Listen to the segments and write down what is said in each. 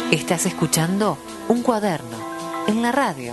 Estás escuchando Un Cuaderno en la radio.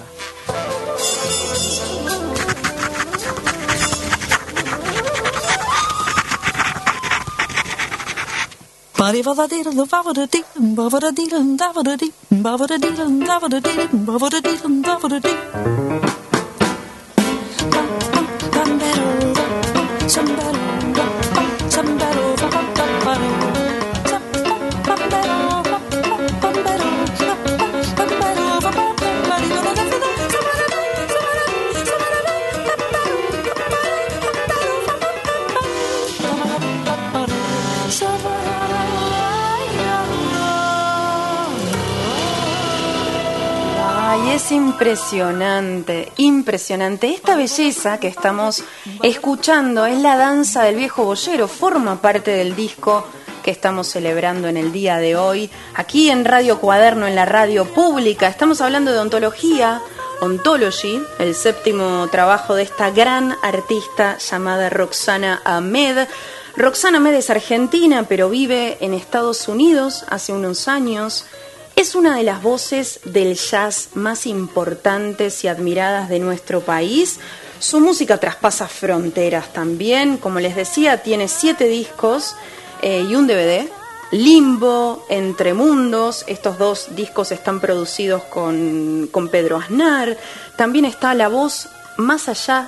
Es impresionante, impresionante. Esta belleza que estamos escuchando es la danza del viejo boyero, forma parte del disco que estamos celebrando en el día de hoy, aquí en Radio Cuaderno, en la radio pública. Estamos hablando de ontología, Ontology, el séptimo trabajo de esta gran artista llamada Roxana Ahmed. Roxana Ahmed es argentina, pero vive en Estados Unidos hace unos años. Es una de las voces del jazz más importantes y admiradas de nuestro país. Su música traspasa fronteras también. Como les decía, tiene 7 discos y un DVD. Limbo, Entre Mundos. Estos 2 discos están producidos con Pedro Aznar. También está La Voz Más Allá,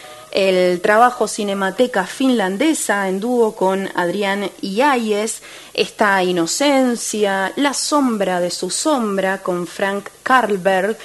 el trabajo Cinemateca Finlandesa en dúo con Adrián Iáñez. Está Inocencia, La Sombra de su Sombra con Frank Karlberg,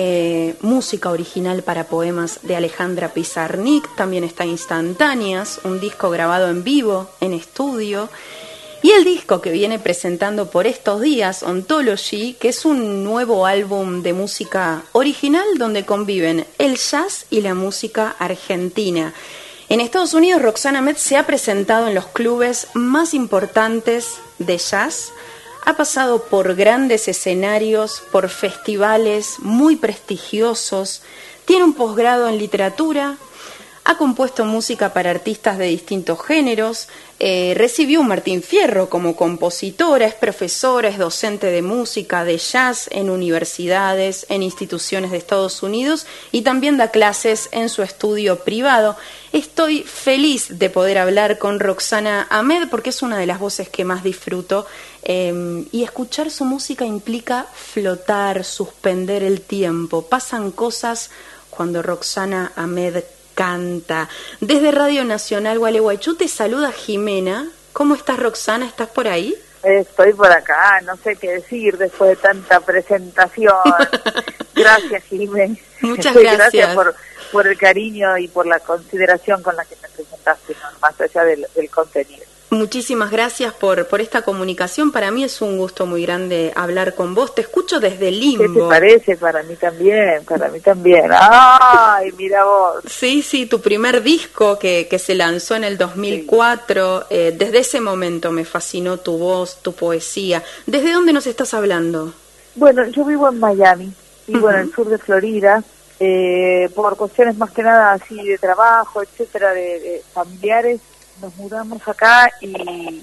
música original para poemas de Alejandra Pizarnik. También está Instantáneas, un disco grabado en vivo, en estudio. Y el disco que viene presentando por estos días, Ontology, que es un nuevo álbum de música original donde conviven el jazz y la música argentina. En Estados Unidos, Roxana Ahmed se ha presentado en los clubes más importantes de jazz, ha pasado por grandes escenarios, por festivales muy prestigiosos, tiene un posgrado en literatura, ha compuesto música para artistas de distintos géneros, recibió un Martín Fierro como compositora, es profesora, es docente de música, de jazz en universidades, en instituciones de Estados Unidos y también da clases en su estudio privado. Estoy feliz de poder hablar con Roxana Ahmed porque es una de las voces que más disfruto y escuchar su música implica flotar, suspender el tiempo. Pasan cosas cuando Roxana Ahmed canta. Desde Radio Nacional Gualeguaychú te saluda Jimena. ¿Cómo estás, Roxana? ¿Estás por ahí? Estoy por acá, no sé qué decir después de tanta presentación. Gracias, Jimena. Muchas gracias. Gracias por el cariño y por la consideración con la que me presentaste, ¿no? Más allá del contenido. Muchísimas gracias por esta comunicación. Para mí es un gusto muy grande hablar con vos. Te escucho desde Limbo. ¿Qué te parece? Para mí también. ¡Ay, mira vos! Sí, tu primer disco que se lanzó en el 2004. Sí. Desde ese momento me fascinó tu voz, tu poesía. ¿Desde dónde nos estás hablando? Bueno, yo vivo en Miami, vivo en el sur de Florida, por cuestiones más que nada así de trabajo, etcétera, de familiares. Nos mudamos acá y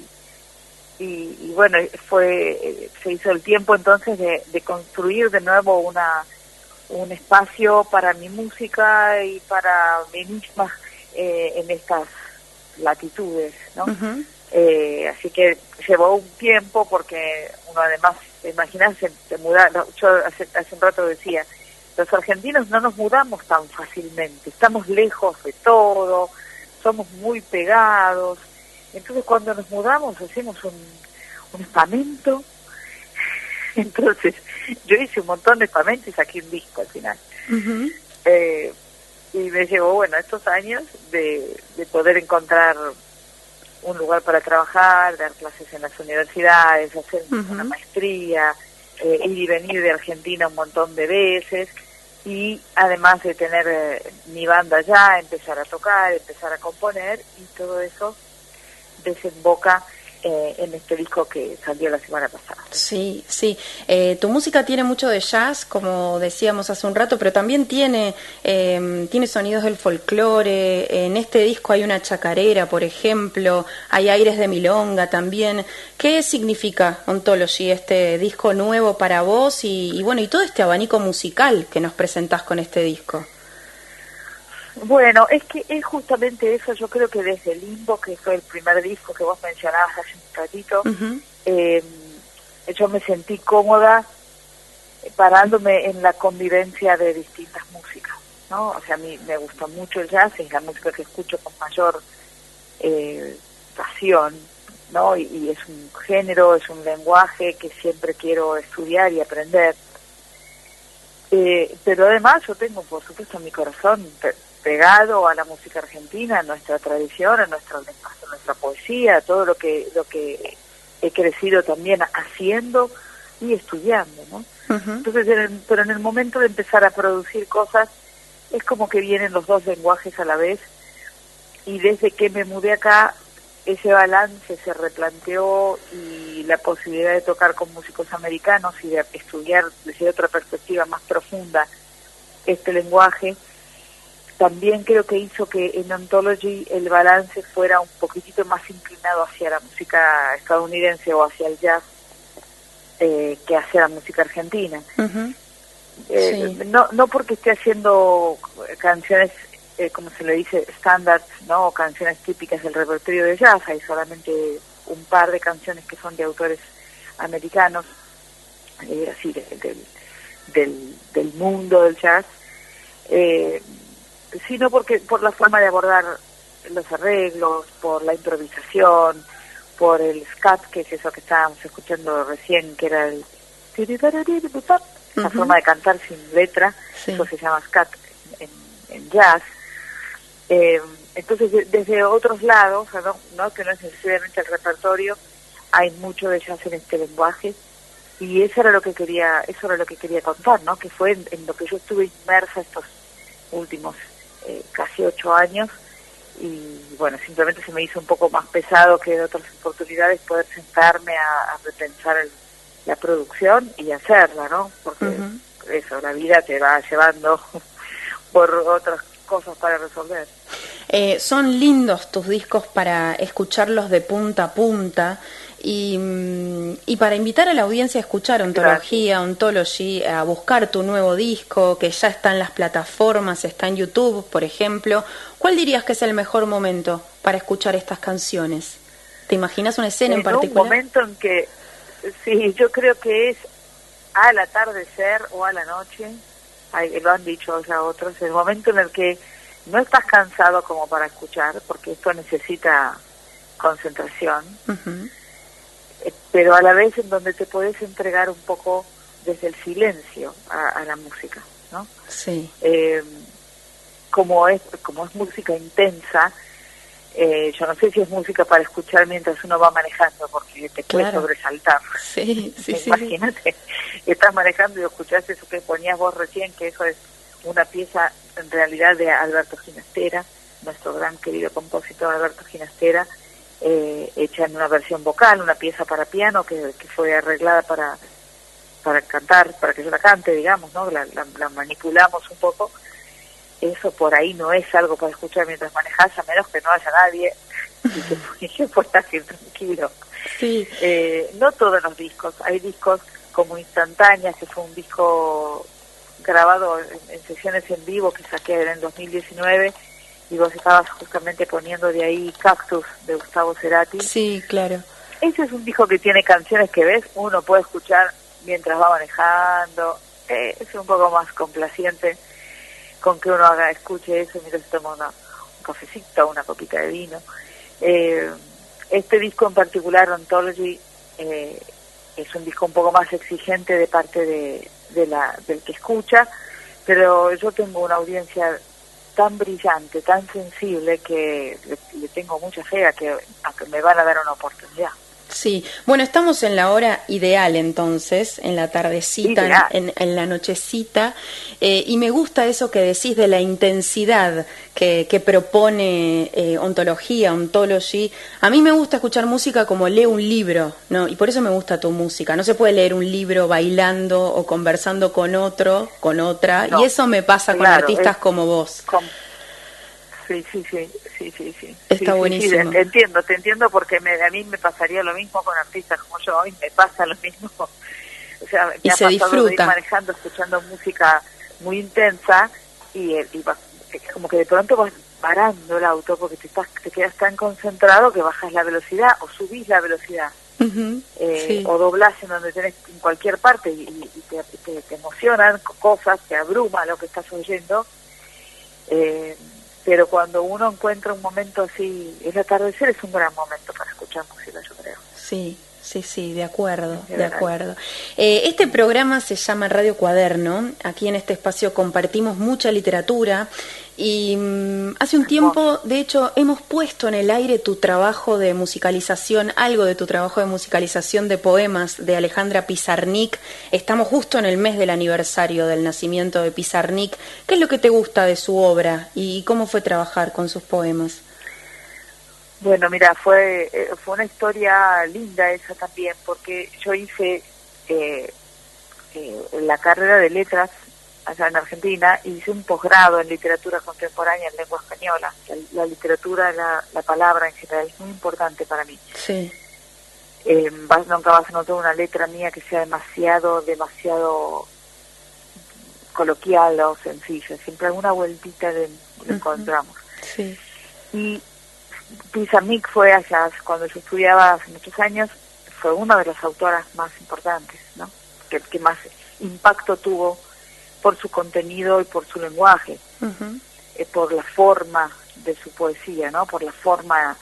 bueno, se hizo el tiempo entonces de construir de nuevo un espacio para mi música y para mí misma en estas latitudes, ¿no? Uh-huh. Así que llevó un tiempo porque uno además, te imaginas, se muda. Yo hace un rato decía, los argentinos no nos mudamos tan fácilmente, estamos lejos de todo, somos muy pegados, entonces cuando nos mudamos hacemos un espamento. Entonces yo hice un montón de espamentos y saqué un disco al final. Uh-huh. Y me llevó, bueno, estos años de poder encontrar un lugar para trabajar, dar clases en las universidades, hacer uh-huh. una maestría, ir y venir de Argentina un montón de veces. Y además de tener mi banda allá, empezar a tocar, empezar a componer, y todo eso desemboca en este disco que salió la semana pasada. Sí, sí. Tu música tiene mucho de jazz, como decíamos hace un rato, pero también tiene sonidos del folclore. En este disco hay una chacarera, por ejemplo, hay aires de milonga también. ¿Qué significa Ontology, este disco nuevo para vos y bueno, y todo este abanico musical que nos presentás con este disco? Bueno, es que es justamente eso. Yo creo que desde Limbo, que fue el primer disco que vos mencionabas hace un ratito, yo me sentí cómoda parándome en la convivencia de distintas músicas, ¿no? O sea, a mí me gusta mucho el jazz, es la música que escucho con mayor pasión, ¿no? Y es un género, es un lenguaje que siempre quiero estudiar y aprender. Pero además yo tengo, por supuesto, en mi corazón pegado a la música argentina, a nuestra tradición, a nuestra poesía, todo lo que he crecido también haciendo y estudiando, ¿no? Entonces, pero en el momento de empezar a producir cosas, es como que vienen los dos lenguajes a la vez, y desde que me mudé acá, ese balance se replanteó, y la posibilidad de tocar con músicos americanos y de estudiar desde otra perspectiva más profunda este lenguaje, también creo que hizo que en Ontology el balance fuera un poquitito más inclinado hacia la música estadounidense o hacia el jazz que hacia la música argentina. Sí. No porque esté haciendo canciones, como se le dice, standards, ¿no? O canciones típicas del repertorio de jazz. Hay solamente un par de canciones que son de autores americanos, así del mundo del jazz, sino porque por la forma de abordar los arreglos, por la improvisación, por el scat, que es eso que estábamos escuchando recién, que era el la forma de cantar sin letra, sí. Eso se llama scat en jazz. Entonces, desde otros lados, ¿no? Que no es necesariamente el repertorio, hay mucho de jazz en este lenguaje, y eso era lo que quería contar, ¿no? Que fue en lo que yo estuve inmersa estos últimos casi 8 años, y bueno, simplemente se me hizo un poco más pesado que en otras oportunidades poder sentarme a repensar la producción y hacerla, ¿no? Porque eso, la vida te va llevando por otras cosas para resolver. Son lindos tus discos para escucharlos de punta a punta, y para invitar a la audiencia a escuchar Ontology, a buscar tu nuevo disco, que ya está en las plataformas, está en YouTube, por ejemplo. ¿Cuál dirías que es el mejor momento para escuchar estas canciones? ¿Te imaginas una escena en particular? Un momento en que, sí, yo creo que es al atardecer o a la noche, lo han dicho ya otros, el momento en el que no estás cansado como para escuchar, porque esto necesita concentración, pero a la vez en donde te puedes entregar un poco desde el silencio a la música, ¿no? Sí. Como es música intensa, yo no sé si es música para escuchar mientras uno va manejando, porque te puede sobresaltar. Sí, Imagínate, estás manejando y escuchás eso que ponías vos recién, que eso es una pieza en realidad de Alberto Ginastera, nuestro gran querido compositor Alberto Ginastera, hecha en una versión vocal, una pieza para piano que fue arreglada para cantar, para que yo la cante, digamos, ¿no? La manipulamos un poco. Eso por ahí no es algo para escuchar mientras manejas, a menos que no haya nadie y que puedas ir tranquilo. Sí. No todos los discos, hay discos como Instantáneas, que fue un disco grabado en sesiones en vivo que saqué en el 2019, y vos estabas justamente poniendo de ahí Cactus, de Gustavo Cerati. Sí, claro. Ese es un disco que tiene canciones que uno puede escuchar mientras va manejando, es un poco más complaciente con que uno escuche eso mientras toma un cafecito, una copita de vino. Este disco en particular, Ontology, es un disco un poco más exigente de parte del que escucha, pero yo tengo una audiencia tan brillante, tan sensible, que le tengo mucha fe a que me van a dar una oportunidad. Sí, bueno, estamos en la hora ideal entonces, en la tardecita, en la nochecita, y me gusta eso que decís de la intensidad que propone Ontology. A mí me gusta escuchar música como leo un libro, ¿no? Y por eso me gusta tu música. No se puede leer un libro bailando o conversando con otro, con otra, no, y eso me pasa con artistas como vos. Sí. Está buenísimo. Sí, te entiendo porque a mí me pasaría lo mismo con artistas como yo, y me pasa lo mismo. O sea, me ha pasado de ir manejando, escuchando música muy intensa y como que de pronto vas parando el auto porque te quedas tan concentrado que bajas la velocidad o subís la velocidad. Sí. O doblás en donde tenés en cualquier parte y te emocionan cosas, te abruma lo que estás oyendo. Pero cuando uno encuentra un momento así, el atardecer es un gran momento para escuchar música, yo creo. Sí, de acuerdo. Este programa se llama Radio Cuaderno. Aquí en este espacio compartimos mucha literatura y hace un tiempo, de hecho, hemos puesto en el aire tu trabajo de musicalización, algo de tu trabajo de musicalización de poemas de Alejandra Pizarnik. Estamos justo en el mes del aniversario del nacimiento de Pizarnik. ¿Qué es lo que te gusta de su obra y cómo fue trabajar con sus poemas? Bueno, mira, fue una historia linda esa también, porque yo hice la carrera de letras allá en Argentina y hice un posgrado en literatura contemporánea en lengua española. La literatura, la palabra en general es muy importante para mí. Sí. Nunca vas a notar una letra mía que sea demasiado coloquial o sencilla. Siempre alguna vueltita lo encontramos. Sí. Y Pizarnik fue allá, cuando yo estudiaba hace muchos años, fue una de las autoras más importantes, ¿no? Que más impacto tuvo por su contenido y por su lenguaje, por la forma de su poesía, ¿no? Por la forma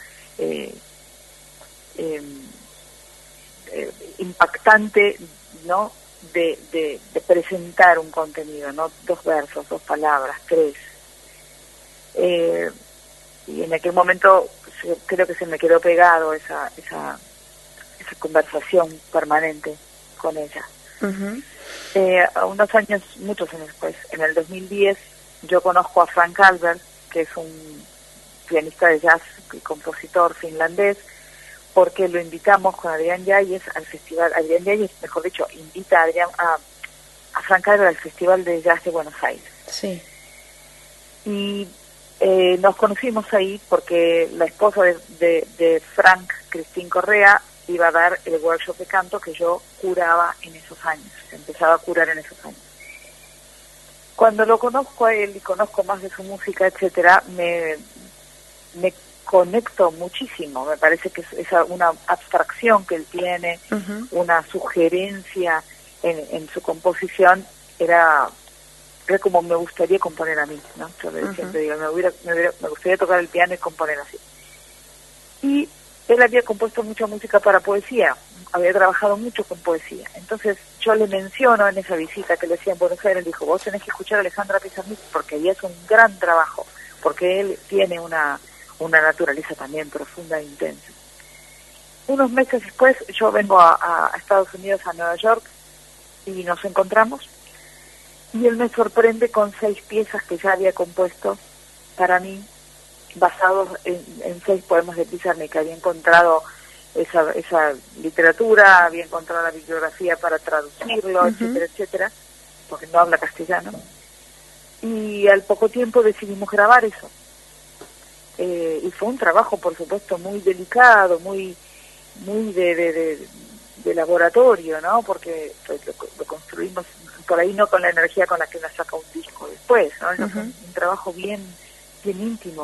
impactante, ¿no? De presentar un contenido, ¿no? 2 versos, 2 palabras, 3. Y en aquel momento creo que se me quedó pegado esa conversación permanente con ella. Unos años, muchos años después, en el 2010, yo conozco a Frank Albert, que es un pianista de jazz y compositor finlandés, porque lo invitamos con Adrián Yáñez al festival. Adrián Yáñez, mejor dicho, invita a Frank Albert al Festival de Jazz de Buenos Aires. Sí. Y nos conocimos ahí porque la esposa de Frank, Cristín Correa, iba a dar el workshop de canto que yo curaba en esos años, empezaba a curar en esos años. Cuando lo conozco a él y conozco más de su música, etcétera, me conecto muchísimo. Me parece que es una abstracción que él tiene, una sugerencia en su composición, era como me gustaría componer a mí, ¿no? Yo siempre digo, me gustaría tocar el piano y componer así. Y él había compuesto mucha música para poesía, había trabajado mucho con poesía. Entonces yo le menciono en esa visita que le hacía en Buenos Aires, dijo, vos tenés que escuchar a Alejandra Pizarnik porque ella es un gran trabajo, porque él tiene una naturaleza también profunda e intensa. Unos meses después yo vengo a Estados Unidos, a Nueva York, y nos encontramos, y él me sorprende con 6 piezas que ya había compuesto para mí, basados en 6 poemas de Pizarnik. Había encontrado esa literatura, había encontrado la bibliografía para traducirlo, etcétera, etcétera, porque no habla castellano. Y al poco tiempo decidimos grabar eso. Y fue un trabajo, por supuesto, muy delicado, muy de laboratorio, ¿no? Porque lo construimos por ahí, no con la energía con la que uno saca un disco después, ¿no? Un trabajo bien íntimo.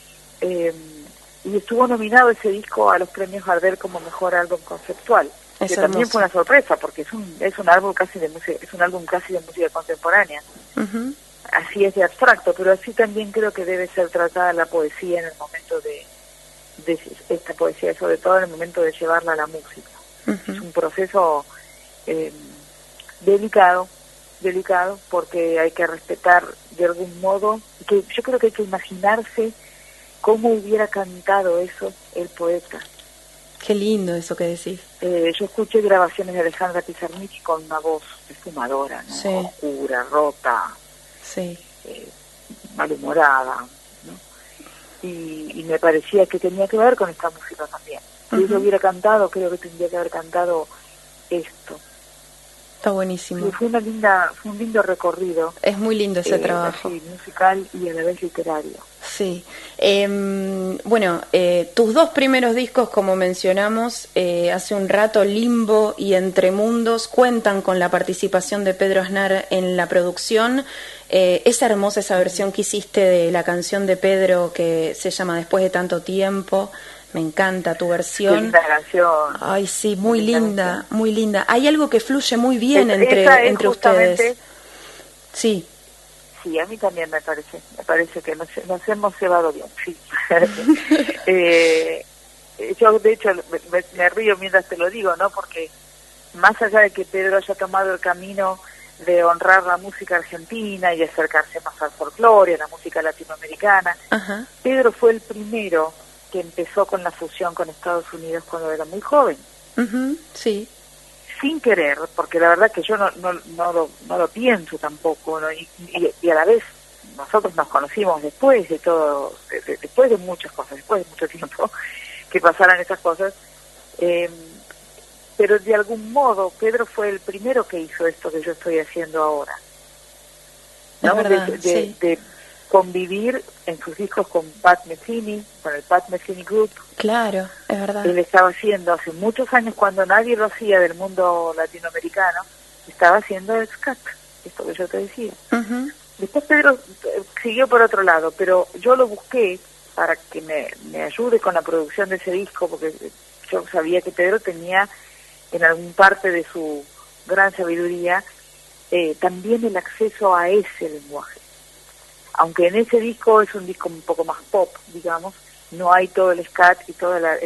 Y estuvo nominado ese disco a los premios Gardel como mejor álbum conceptual, que también fue una sorpresa porque es un álbum casi de música contemporánea. Así es de abstracto, pero así también creo que debe ser tratada la poesía en el momento de esta poesía, sobre todo en el momento de llevarla a la música. Es un proceso delicado porque hay que respetar de algún modo, que yo creo que hay que imaginarse cómo hubiera cantado eso el poeta, Qué lindo eso que decís. Yo escuché grabaciones de Alejandra Pizarnik con una voz esfumadora, ¿no? Sí. Oscura, rota, Sí. malhumorada, ¿no? Y me parecía que tenía que ver con esta música también. Si ella hubiera cantado, creo que tendría que haber cantado esto. Está buenísimo. Y fue un lindo recorrido. Es muy lindo ese trabajo. Así, musical y a la vez literario. Sí. Bueno, tus dos primeros discos, como mencionamos hace un rato, Limbo y Entre Mundos, cuentan con la participación de Pedro Aznar en la producción. Es hermosa esa versión que hiciste de la canción de Pedro que se llama Después de tanto tiempo. Me encanta tu versión. Qué linda canción. Ay, sí, muy linda, muy linda. Hay algo que fluye muy bien entre ustedes. Sí. Sí, a mí también me parece que nos hemos llevado bien, sí. Yo, de hecho, me río mientras te lo digo, ¿no? Porque más allá de que Pedro haya tomado el camino de honrar la música argentina y acercarse más al folclore, a la música latinoamericana, Ajá. Pedro fue el primero que empezó con la fusión con Estados Unidos cuando era muy joven. Sí. Sin querer, porque la verdad que yo no lo pienso tampoco, ¿no? Y a la vez nosotros nos conocimos después de todo, después de muchas cosas, después de mucho tiempo que pasaran esas cosas, pero de algún modo Pedro fue el primero que hizo esto que yo estoy haciendo ahora, ¿no? Es verdad, de convivir en sus discos con Pat Metheny, con el Pat Metheny Group. Claro, es verdad. Él estaba haciendo hace muchos años, cuando nadie lo hacía del mundo latinoamericano, estaba haciendo el scat, esto que yo te decía. Después Pedro siguió por otro lado, pero yo lo busqué para que me ayude con la producción de ese disco, porque yo sabía que Pedro tenía en algún parte de su gran sabiduría también el acceso a ese lenguaje. Aunque en ese disco es un disco un poco más pop, digamos, no hay todo el scat y toda la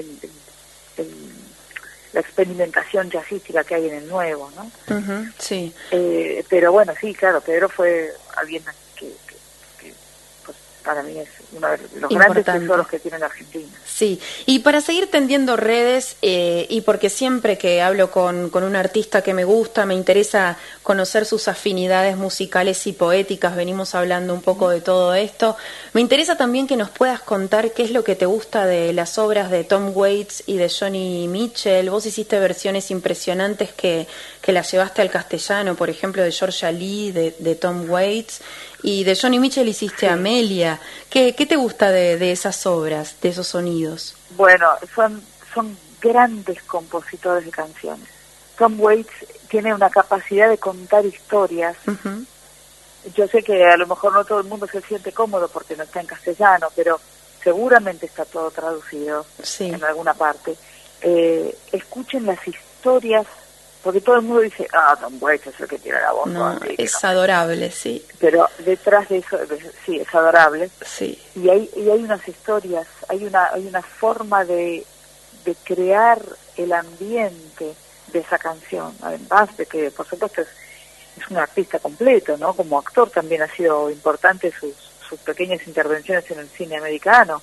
experimentación jazzística que hay en el nuevo, ¿no? Sí. Pero bueno, sí, claro, Pedro fue alguien que pues, para mí es uno de los grandes tesoros que tiene la Argentina. Sí, y para seguir tendiendo redes, y porque siempre que hablo con un artista que me gusta, me interesa conocer sus afinidades musicales y poéticas, venimos hablando un poco de todo esto, me interesa también que nos puedas contar qué es lo que te gusta de las obras de Tom Waits y de Joni Mitchell. Vos hiciste versiones impresionantes que las llevaste al castellano, por ejemplo, de Georgia Lee, de Tom Waits, y de Joni Mitchell hiciste Amelia. ¿Qué te gusta de esas obras, de esos sonidos? Bueno, son grandes compositores de canciones. Tom Waits tiene una capacidad de contar historias. Yo sé que a lo mejor no todo el mundo se siente cómodo porque no está en castellano, pero seguramente está todo traducido en alguna parte. Escuchen las historias, porque todo el mundo dice, Tom Waits es el que tiene la voz. No, es adorable, sí. Pero detrás de eso, sí, es adorable. Sí. Y hay unas historias, hay una forma de crear el ambiente de esa canción, además de que, por supuesto, es un artista completo, ¿no? Como actor también ha sido importante sus pequeñas intervenciones en el cine americano.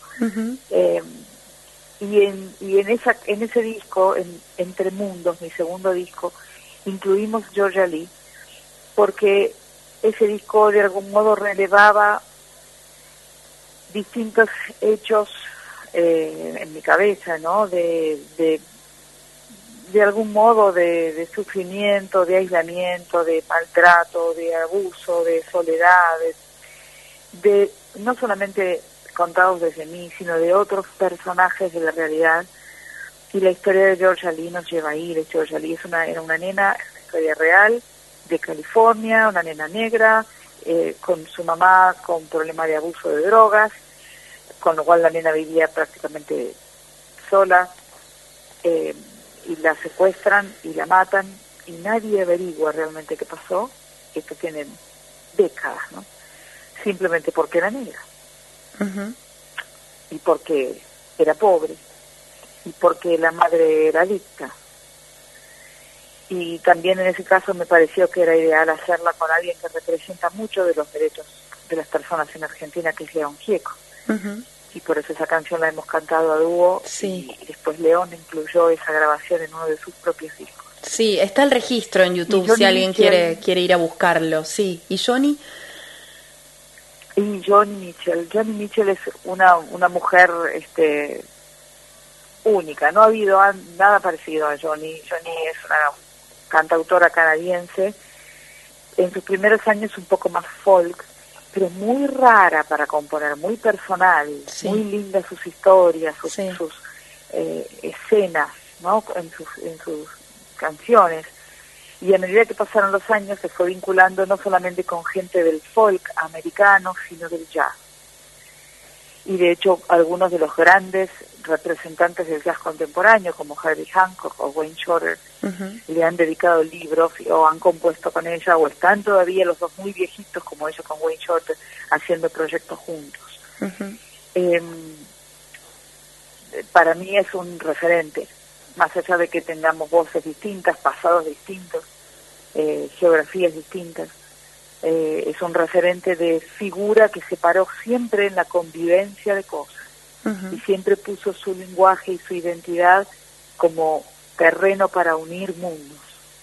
Y en ese disco, Entre Mundos, mi segundo disco, incluimos Georgia Lee, porque ese disco de algún modo relevaba distintos hechos en mi cabeza, ¿no? De algún modo de sufrimiento, de aislamiento, de maltrato, de abuso, de soledad, de no solamente contados desde mí, sino de otros personajes de la realidad. Y la historia de Georgia Lee nos lleva ahí. Georgia Lee era una nena, es una historia real, de California, una nena negra, con su mamá con problema de abuso de drogas, con lo cual la nena vivía prácticamente sola, y la secuestran y la matan, y nadie averigua realmente qué pasó. Esto tiene décadas, ¿no? Simplemente porque era negra. Y porque era pobre, y porque la madre era adicta. Y también en ese caso me pareció que era ideal hacerla con alguien que representa mucho de los derechos de las personas en Argentina, que es León Gieco. y por eso esa canción la hemos cantado a dúo. Sí. Y después León incluyó esa grabación en uno de sus propios discos. Sí, está el registro en YouTube si alguien quiere ir a buscarlo. Sí. ¿Y Joni? Y Joni Mitchell es una mujer única. No ha habido nada parecido a Joni. Joni es una cantautora canadiense. En sus primeros años un poco más folk, pero muy rara para componer, muy personal, sí. Muy lindas sus historias, sus escenas, ¿no? En sus canciones. Y a medida que pasaron los años se fue vinculando no solamente con gente del folk americano, sino del jazz. Y de hecho algunos de los grandes representantes del jazz contemporáneo, como Herbie Hancock o Wayne Shorter, le han dedicado libros o han compuesto con ella, o están todavía los dos muy viejitos como ella con Wayne Shorter haciendo proyectos juntos. Para mí es un referente, más allá de que tengamos voces distintas, pasados distintos, geografías distintas. Es un referente de figura que se paró siempre en la convivencia de cosas y siempre puso su lenguaje y su identidad como terreno para unir mundos.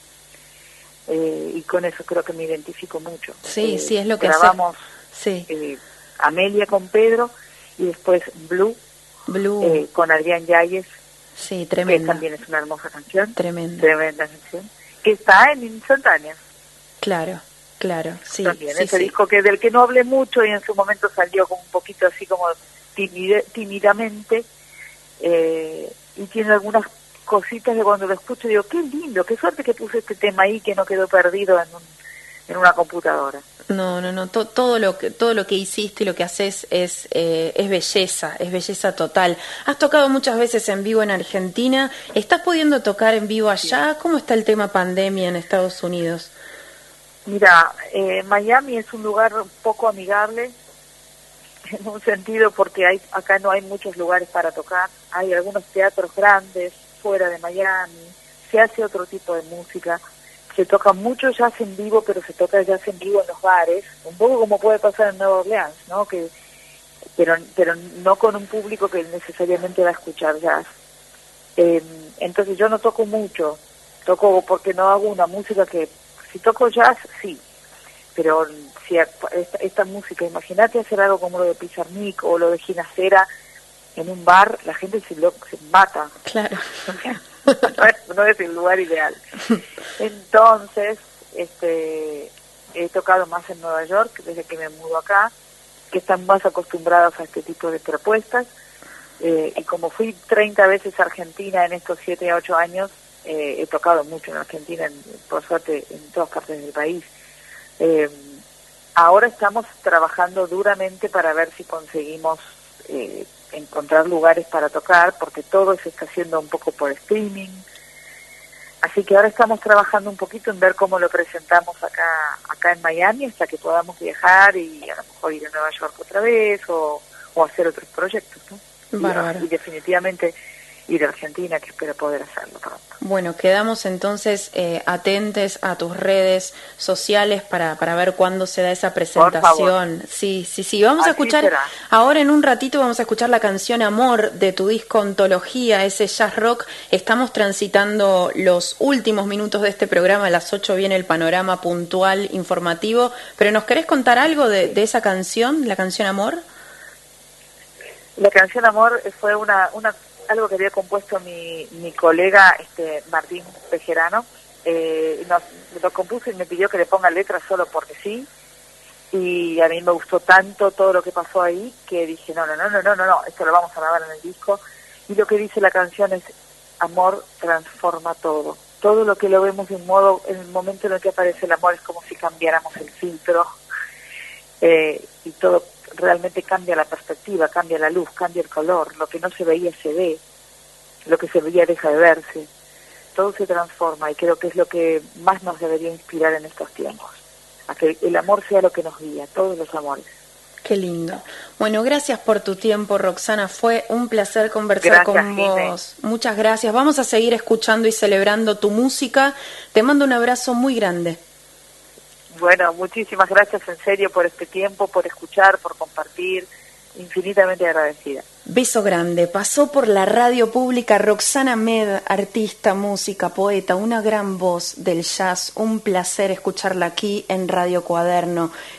Y con eso creo que me identifico mucho. Sí, sí, es lo que grabamos sí. Amelia con Pedro y después Blue. Con Adrián Yáñez. Sí, tremenda. Que también es una hermosa canción. Tremenda canción. Que está en Instantáneas. Claro, sí. También sí, ese disco que del que no hablé mucho y en su momento salió como un poquito así como tímidamente, y tiene algunas cositas de cuando lo escucho digo, qué lindo, qué suerte que puse este tema ahí que no quedó perdido en una computadora. No, todo lo que hiciste y lo que haces es belleza total. Has tocado muchas veces en vivo en Argentina, ¿estás pudiendo tocar en vivo allá? Sí. ¿Cómo está el tema pandemia en Estados Unidos? Mira, Miami es un lugar poco amigable en un sentido porque acá no hay muchos lugares para tocar, hay algunos teatros grandes fuera de Miami, se hace otro tipo de música. Se toca mucho jazz en vivo, pero se toca jazz en vivo en los bares, un poco como puede pasar en Nueva Orleans, ¿no? Pero no con un público que necesariamente va a escuchar jazz. Entonces yo no toco mucho, toco porque no hago una música que, si toco jazz, sí, pero si esta música, imagínate hacer algo como lo de Pizarnik o lo de Ginastera en un bar, la gente se mata. Claro. No es el lugar ideal. Entonces, he tocado más en Nueva York desde que me mudo acá, que están más acostumbrados a este tipo de propuestas, y como fui 30 veces a Argentina en estos 7 a 8 años, he tocado mucho en Argentina, por suerte en todas partes del país. Ahora estamos trabajando duramente para ver si conseguimos encontrar lugares para tocar, porque todo se está haciendo un poco por streaming. Así que ahora estamos trabajando un poquito en ver cómo lo presentamos acá en Miami, hasta que podamos viajar y a lo mejor ir a Nueva York otra vez o hacer otros proyectos, ¿no? Bárbaro. Y definitivamente ir a Argentina, que espero poder hacerlo pronto. Bueno, quedamos entonces atentes a tus redes sociales para ver cuándo se da esa presentación. Sí. Vamos a escuchar, será. Ahora en un ratito vamos a escuchar la canción Amor de tu disco Ontología, ese jazz rock. Estamos transitando los últimos minutos de este programa, a las 8 viene el panorama puntual informativo, pero ¿nos querés contar algo de esa canción, la canción Amor? La canción Amor fue algo que había compuesto mi colega Martín Pejerano. Lo compuso y me pidió que le ponga letras solo porque sí, y a mí me gustó tanto todo lo que pasó ahí que dije no, esto lo vamos a grabar en el disco. Y lo que dice la canción es: amor transforma todo lo que lo vemos de un modo, en el momento en el que aparece el amor es como si cambiáramos el filtro, y todo realmente cambia la perspectiva, cambia la luz, cambia el color, lo que no se veía se ve, lo que se veía deja de verse, todo se transforma, y creo que es lo que más nos debería inspirar en estos tiempos, a que el amor sea lo que nos guía, todos los amores. Qué lindo. Bueno, gracias por tu tiempo, Roxana, fue un placer conversar con vos. Muchas gracias, vamos a seguir escuchando y celebrando tu música, te mando un abrazo muy grande. Bueno, muchísimas gracias en serio por este tiempo, por escuchar, por compartir. infinitamente agradecida. Beso grande. Pasó por la radio pública Roxana Med, artista, música, poeta, una gran voz del jazz. Un placer escucharla aquí en Radio Cuaderno.